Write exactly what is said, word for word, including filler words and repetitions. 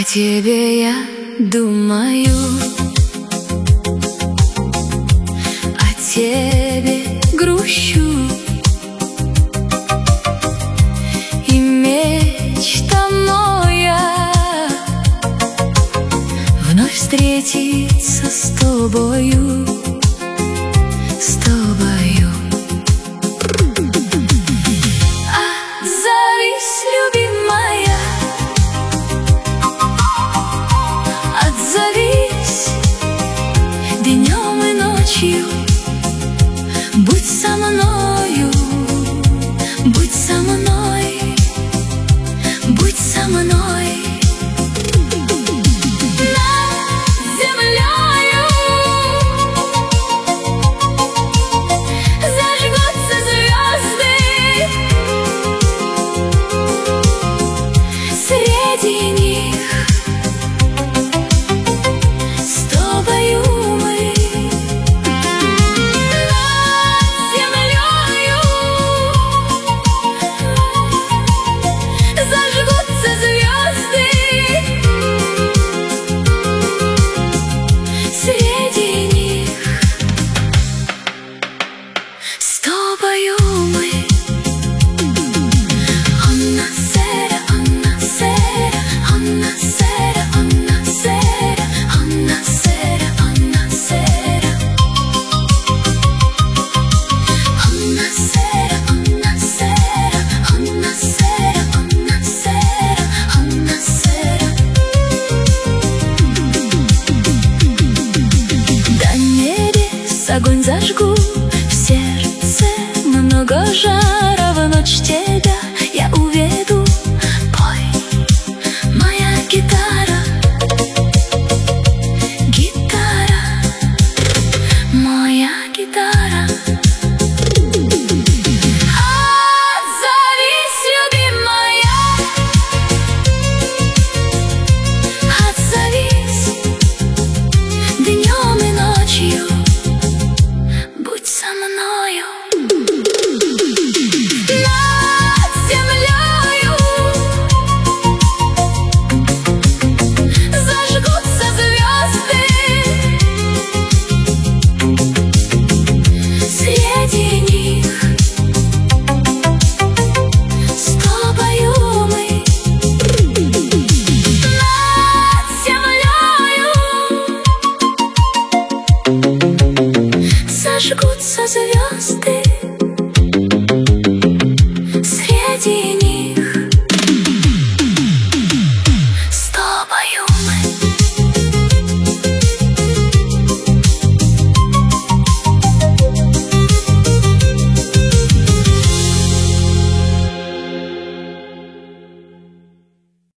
тебе я думаю, о тебе грущу, и мечта моя вновь встретиться с тобою, с тобою. Отзовись, любимая, отзовись днем и ночью, будь со мною, будь со мной, будь со мной. Над землею зажгутся звезды, среди них с тобою мы. Над землею зажгутся звезды, среди них с тобою мы. Она сера, она сера, она сера, она сера, она сера, она сера, она сера, она сера, она сера, она сера, она сера. До небес огонь зажгу, в сердце много жара, в ночь тебя я уведу. Пой, моя гитара, гитара, моя гитара. Отзовись, любимая, отзовись днем и ночью, будь со мною. Над землею зажгутся звезды, среди них с тобою мы. Над землею зажгутся звезды,